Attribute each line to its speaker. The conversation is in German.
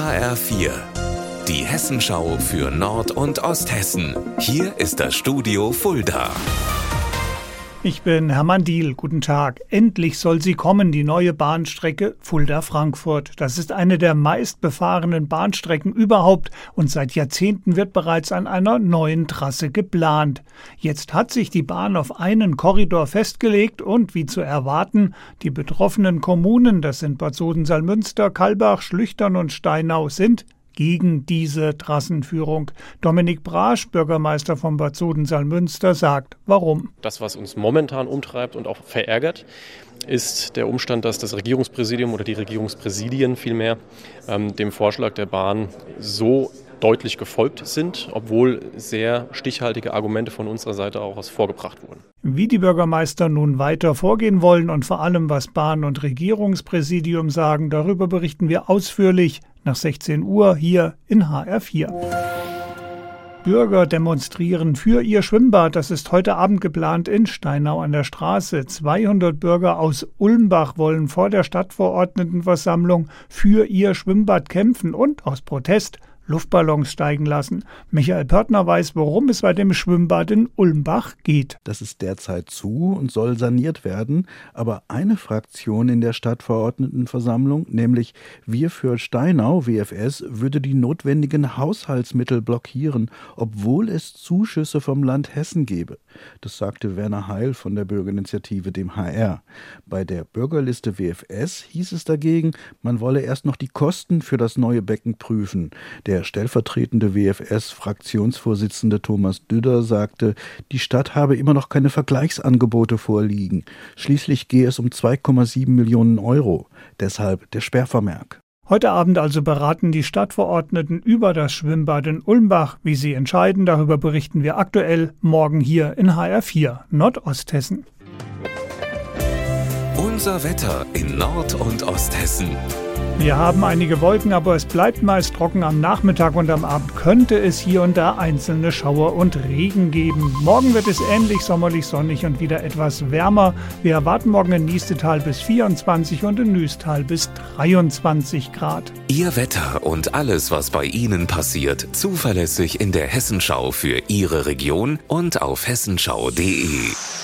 Speaker 1: HR4, die Hessenschau für Nord- und Osthessen. Hier ist das Studio Fulda.
Speaker 2: Ich bin Hermann Diehl, guten Tag. Endlich soll sie kommen, die neue Bahnstrecke Fulda-Frankfurt. Das ist eine der meistbefahrenen Bahnstrecken überhaupt und seit Jahrzehnten wird bereits an einer neuen Trasse geplant. Jetzt hat sich die Bahn auf einen Korridor festgelegt und, wie zu erwarten, die betroffenen Kommunen, das sind Bad Soden-Salmünster, Kallbach, Schlüchtern und Steinau, sind gegen diese Trassenführung. Dominik Brasch, Bürgermeister von Bad Soden-Salmünster, sagt, warum.
Speaker 3: Das, was uns momentan umtreibt und auch verärgert, ist der Umstand, dass das Regierungspräsidium oder die Regierungspräsidien vielmehr dem Vorschlag der Bahn so deutlich gefolgt sind, obwohl sehr stichhaltige Argumente von unserer Seite auch vorgebracht wurden.
Speaker 2: Wie die Bürgermeister nun weiter vorgehen wollen und vor allem, was Bahn- und Regierungspräsidium sagen, darüber berichten wir ausführlich nach 16 Uhr hier in HR4. Bürger demonstrieren für ihr Schwimmbad. Das ist heute Abend geplant in Steinau an der Straße. 200 Bürger aus Ulmbach wollen vor der Stadtverordnetenversammlung für ihr Schwimmbad kämpfen und aus Protest Luftballons steigen lassen. Michael Pörtner weiß, worum es bei dem Schwimmbad in Ulmbach geht.
Speaker 4: Das ist derzeit zu und soll saniert werden. Aber eine Fraktion in der Stadtverordnetenversammlung, nämlich Wir für Steinau, WFS, würde die notwendigen Haushaltsmittel blockieren, obwohl es Zuschüsse vom Land Hessen gebe. Das sagte Werner Heil von der Bürgerinitiative dem HR. Bei der Bürgerliste WFS hieß es dagegen, man wolle erst noch die Kosten für das neue Becken prüfen. Der stellvertretende WFS-Fraktionsvorsitzende Thomas Düder sagte, die Stadt habe immer noch keine Vergleichsangebote vorliegen. Schließlich gehe es um 2,7 Millionen Euro. Deshalb der Sperrvermerk.
Speaker 2: Heute Abend also beraten die Stadtverordneten über das Schwimmbad in Ulmbach. Wie sie entscheiden, darüber berichten wir aktuell morgen hier in HR4 Nordosthessen.
Speaker 1: Unser Wetter in Nord- und Osthessen.
Speaker 2: Wir haben einige Wolken, aber es bleibt meist trocken. Am Nachmittag und am Abend könnte es hier und da einzelne Schauer und Regen geben. Morgen wird es ähnlich sommerlich sonnig und wieder etwas wärmer. Wir erwarten morgen in Niestetal bis 24 und in Nüstal bis 23 Grad.
Speaker 1: Ihr Wetter und alles, was bei Ihnen passiert, zuverlässig in der Hessenschau für Ihre Region und auf hessenschau.de.